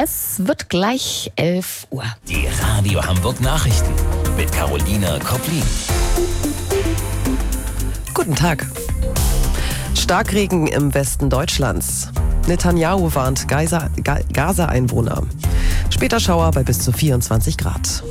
Es wird gleich 11 Uhr. Die Radio Hamburg Nachrichten mit Carolina Koplin. Guten Tag. Starkregen im Westen Deutschlands. Netanyahu warnt Gaza-Einwohner. Später Schauer bei bis zu 24 Grad.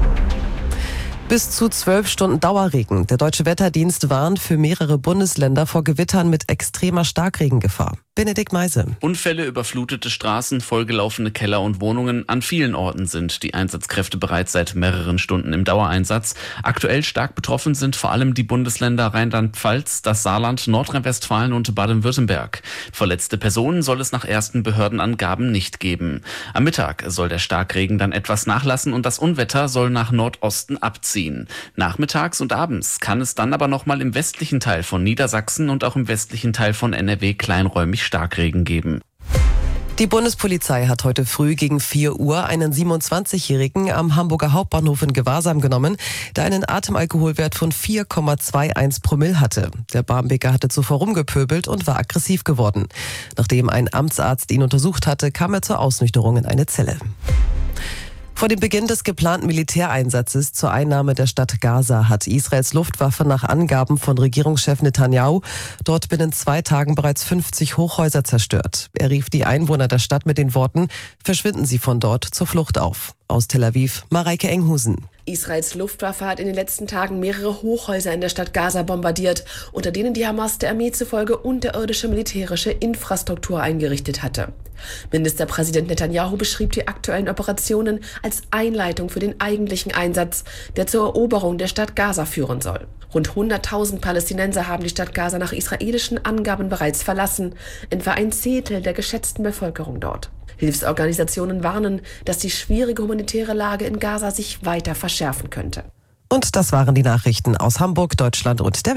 Bis zu 12 Stunden Dauerregen. Der Deutsche Wetterdienst warnt für mehrere Bundesländer vor Gewittern mit extremer Starkregengefahr. Benedikt Meise. Unfälle, überflutete Straßen, vollgelaufene Keller und Wohnungen. An vielen Orten sind die Einsatzkräfte bereits seit mehreren Stunden im Dauereinsatz. Aktuell stark betroffen sind vor allem die Bundesländer Rheinland-Pfalz, das Saarland, Nordrhein-Westfalen und Baden-Württemberg. Verletzte Personen soll es nach ersten Behördenangaben nicht geben. Am Mittag soll der Starkregen dann etwas nachlassen und das Unwetter soll nach Nordosten abziehen. Nachmittags und abends kann es dann aber nochmal im westlichen Teil von Niedersachsen und auch im westlichen Teil von NRW kleinräumig Starkregen geben. Die Bundespolizei hat heute früh gegen 4 Uhr einen 27-Jährigen am Hamburger Hauptbahnhof in Gewahrsam genommen, der einen Atemalkoholwert von 4,21 Promille hatte. Der Barmbeker hatte zuvor rumgepöbelt und war aggressiv geworden. Nachdem ein Amtsarzt ihn untersucht hatte, kam er zur Ausnüchterung in eine Zelle. Vor dem Beginn des geplanten Militäreinsatzes zur Einnahme der Stadt Gaza hat Israels Luftwaffe nach Angaben von Regierungschef Netanyahu dort binnen 2 Tagen bereits 50 Hochhäuser zerstört. Er rief die Einwohner der Stadt mit den Worten: Verschwinden Sie von dort zur Flucht auf. Aus Tel Aviv, Mareike Enghusen. Israels Luftwaffe hat in den letzten Tagen mehrere Hochhäuser in der Stadt Gaza bombardiert, unter denen die Hamas der Armee zufolge unterirdische militärische Infrastruktur eingerichtet hatte. Ministerpräsident Netanyahu beschrieb die aktuellen Operationen als Einleitung für den eigentlichen Einsatz, der zur Eroberung der Stadt Gaza führen soll. Rund 100.000 Palästinenser haben die Stadt Gaza nach israelischen Angaben bereits verlassen, etwa ein Zehntel der geschätzten Bevölkerung dort. Hilfsorganisationen warnen, dass die schwierige humanitäre Lage in Gaza sich weiter verschärfen könnte. Und das waren die Nachrichten aus Hamburg, Deutschland und der Welt.